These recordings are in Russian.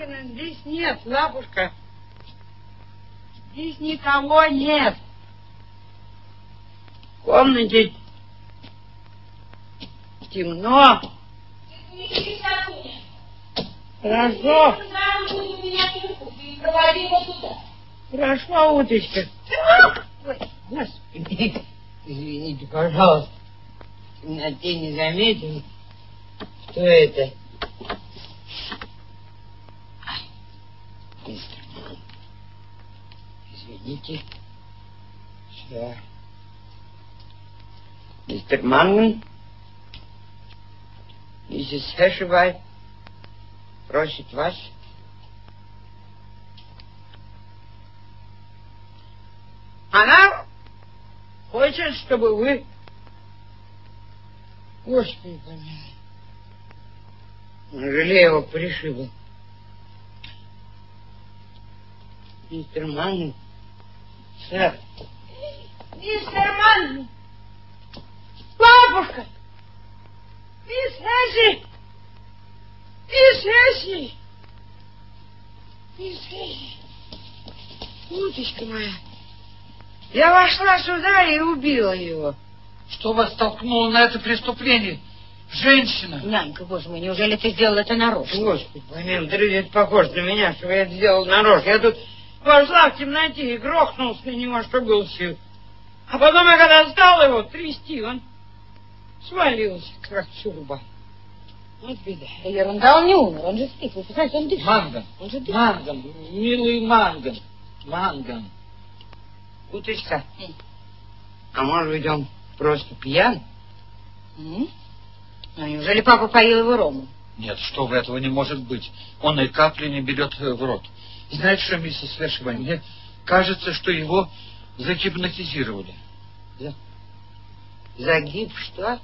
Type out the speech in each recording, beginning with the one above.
Мангана здесь нет, лапушка. Здесь никого нет. В комнате темно. Хорошо. Хорошо, уточка. Ой, господи. Извините, пожалуйста. В темноте не заметил, что это. Мистер Манган. Извините. Все. Мистер Манган. Миссис Хэшевай просит вас. Она хочет, чтобы вы... Господи, помилуй. Жалею, его пришибло. Мистер Манган. Сэр. Мистер Манган. Бабушка. Мисс Хэши. Мисс Хэши. Мисс Хэши. Уточка моя. Я вошла сюда и убила его. Что вас толкнуло на это преступление? Женщина. Нянька, боже мой, неужели ты сделал это нарочно? Господи, помилуй, это похоже на меня, что я это сделал нарочно. Я тут вошла в темноте и грохнулся на него, что был сил. А потом, я когда стал его трясти, он свалился, как чурба. Вот беда. Да ерунда, он не умер, он же спит. Вы знаете, он дышит. Манган, Он же дышит. Манган, милый Манган, Манган. Уточка, а может быть, он просто пьян? Ну, неужели папа поил его рому? Нет, что вы, этого не может быть. Он и капли не берет в рот. Знаете что, миссис Хэшевай, мне кажется, что его загипнотизировали. Загиб что?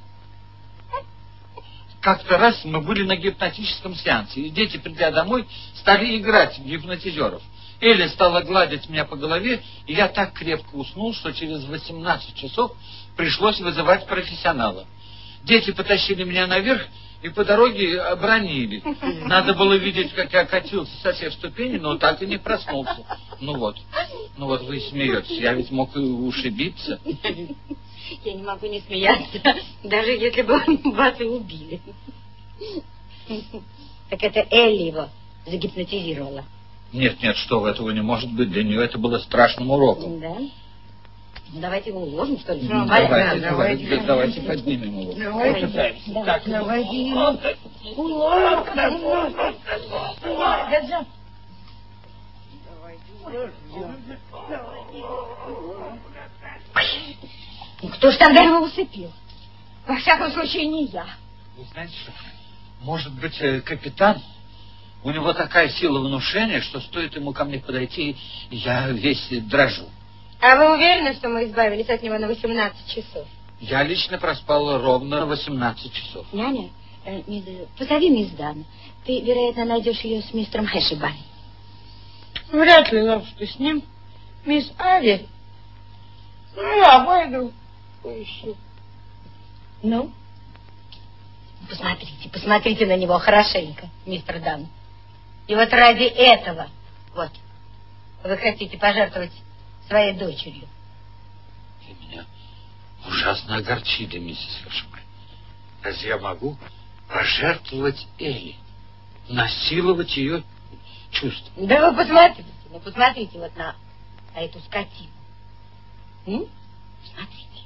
Как-то раз мы были на гипнотическом сеансе, и дети, придя домой, стали играть в гипнотизеров. Элли стала гладить меня по голове, и я так крепко уснул, что через 18 часов пришлось вызывать профессионала. Дети потащили меня наверх и по дороге обронили. Надо было видеть, как я катился со всех ступеней, но так и не проснулся. Ну вот вы смеетесь, я ведь мог и ушибиться. Я не могу не смеяться, даже если бы вас и убили. Так это Элли его загипнотизировала. Нет, что вы, этого не может быть. Для нее это было страшным уроком. Да? Ну, давайте его уложим, что ли? Давайте поднимем его. Давайте его уложим. Ну, кто ж тогда его усыпил? Во всяком случае, не я. Вы знаете что? Может быть, капитан... У него такая сила внушения, что стоит ему ко мне подойти, я весь дрожу. А вы уверены, что мы избавились от него на 18 часов? Я лично проспал ровно 18 часов. Няня, позови мисс Дан. Ты, вероятно, найдешь ее с мистером Хэшевай. Вряд ли, лапушка, с ним. Мисс Ави. Ну, я пойду поищу. Ну? Посмотрите на него хорошенько, мистер Дан. И вот ради этого, вот, вы хотите пожертвовать своей дочерью. Вы меня ужасно огорчили, миссис Хэшевай. Разве я могу пожертвовать Элли, насиловать ее чувства? Да вы посмотрите вот на эту скотину. Смотрите.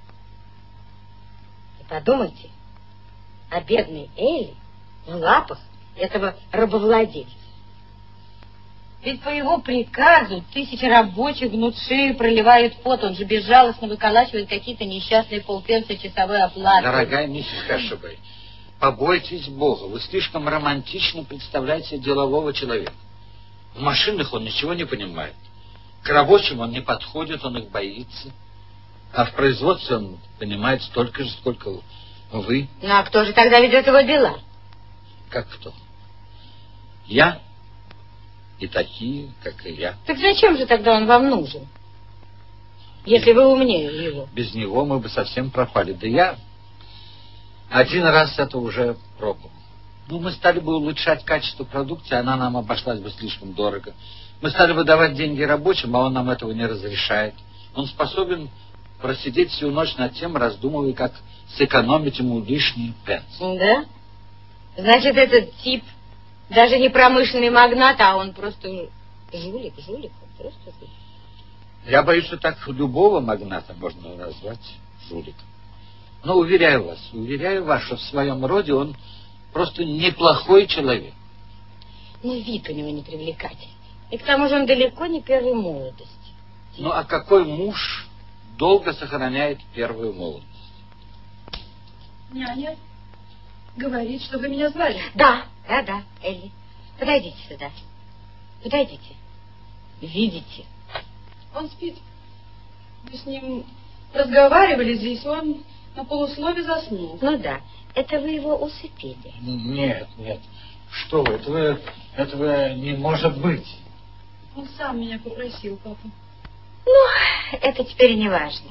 И подумайте о бедной Элли в лапах этого рабовладельца. Ведь по его приказу тысячи рабочих гнут шею, проливают пот, он же безжалостно выколачивает какие-то несчастные полпенса часовой оплаты. Дорогая миссис Хэшевай, побойтесь Бога, вы слишком романтично представляете делового человека. В машинах он ничего не понимает. К рабочим он не подходит, он их боится. А в производстве он понимает столько же, сколько вы. Ну, а кто же тогда ведет его дела? Как кто? Я и такие, как и я. Так зачем же тогда он вам нужен? Если вы умнее его. Без него мы бы совсем пропали. Да я один раз это уже пробовал. Ну, мы стали бы улучшать качество продукции, она нам обошлась бы слишком дорого. Мы стали бы давать деньги рабочим, а он нам этого не разрешает. Он способен просидеть всю ночь над тем, раздумывая, как сэкономить ему лишние пенсы. Да? Значит, этот тип даже не промышленный магнат, а он просто жулик, он просто жулик. Я боюсь, что так любого магната можно назвать жуликом. Но уверяю вас, что в своем роде он просто неплохой человек. Но вид у него непривлекательный. И к тому же он далеко не первой молодости. Ну, а какой муж долго сохраняет первую молодость? Няня говорит, что вы меня звали. Да, Элли. Подойдите сюда. Подойдите. Видите? Он спит. Мы с ним разговаривали здесь, он на полуслове заснул. Ну да, это вы его усыпили. Нет. Что вы, этого не может быть. Он сам меня попросил, папа. Ну, это теперь не важно.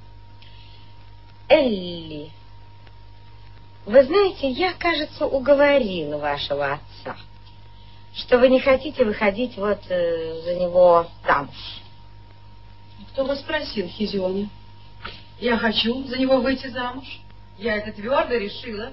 Элли, вы знаете, я, кажется, уговорила вашего отца, что вы не хотите выходить вот за него замуж. Кто вас спросил, Хизиона? Я хочу за него выйти замуж. Я это твердо решила.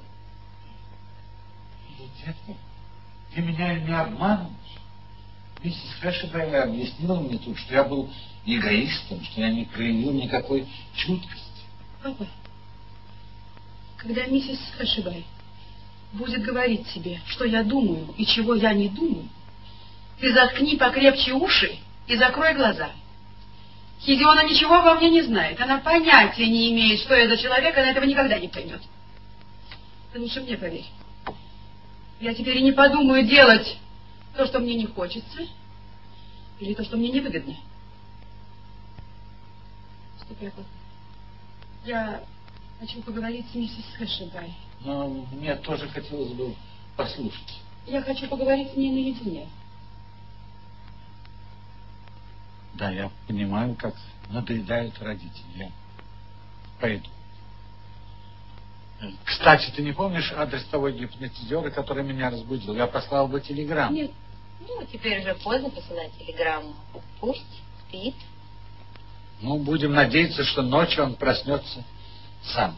Детка, ты меня не обманываешь. Миссис Хэшебай объяснила мне тут, что я был эгоистом, что я не проявил никакой чуткости. Папа, когда миссис Хэшебай будет говорить тебе, что я думаю и чего я не думаю, ты заткни покрепче уши и закрой глаза. Хизиона ничего обо мне не знает. Она понятия не имеет, что я за человек, она этого никогда не поймет. Ты лучше мне поверь. Я теперь и не подумаю делать то, что мне не хочется, или то, что мне невыгодно. Ступай, папа. Я хочу поговорить с миссис Хэшебай. Но мне тоже хотелось бы послушать. Я хочу поговорить с ней наедине. Да, я понимаю, как надоедают родители. Я пойду. Кстати, ты не помнишь адрес того гипнотизера, который меня разбудил? Я послал бы телеграмму. Нет, ну, теперь уже поздно посылать телеграмму. Пусть спит. Ну, будем надеяться, что ночью он проснется сам.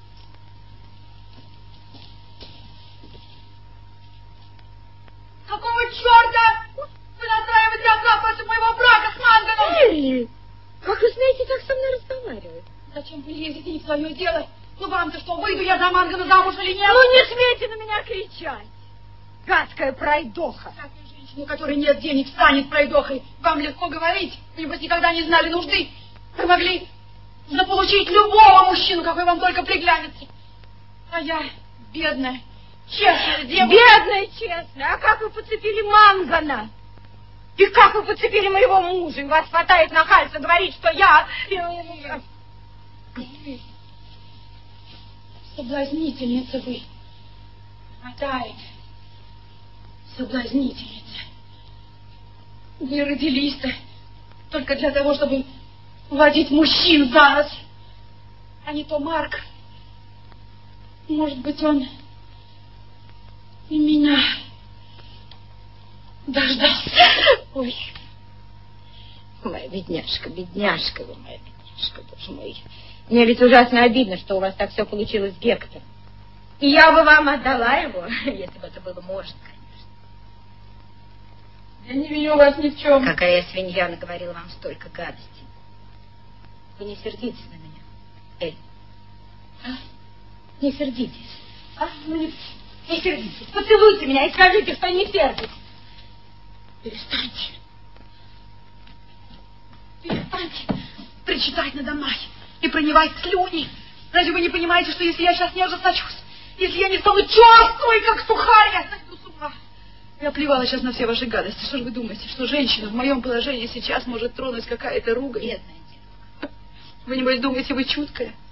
Какого черта вы настраиваете отца против моего брака с Манганом? Элли, как вы знаете, так со мной разговаривать? Зачем вы лезете не в свое дело? Ну вам-то что, выйду я за Мангана замуж или нет? Ну не смейте на меня кричать! Гадкая пройдоха! Всякая женщина, у которой нет денег, станет пройдохой. Вам легко говорить, вы, небось, никогда не знали нужды. Вы могли заполучить любого мужчину, какой вам только приглянется. А я бедная, честная девушка. Бедная, честная, а как вы подцепили Мангана? И как вы подцепили моего мужа? И у вас хватает нахальства говорить, что я... Соблазнительница вы. Хватает. Соблазнительница. Вы родились-то только для того, чтобы водить мужчин за нос. А не то Марк. Может быть, он и меня дождался. Ой, моя бедняжка, вы моя бедняжка, боже мой. Мне ведь ужасно обидно, что у вас так все получилось с Гектором. И я бы вам отдала его, если бы это было можно, конечно. Я не виню вас ни в чем. Какая я свинья наговорила вам столько гадостей. Вы не сердитесь на меня, Эль. А? Не сердитесь. А? Ну, не сердитесь. Поцелуйте меня и скажите, что не сердитесь. Перестаньте. Перестаньте причитать надо мной и проливать слюни. Разве вы не понимаете, что если я сейчас не ожесточусь, если я не стану черствой, как сухарь, я сойду с ума? Я плевала сейчас на все ваши гадости. Что же вы думаете, что женщина в моем положении сейчас может тронуть какая-то ругань? Бедная девушка. Вы, небось, думаете, вы чуткая?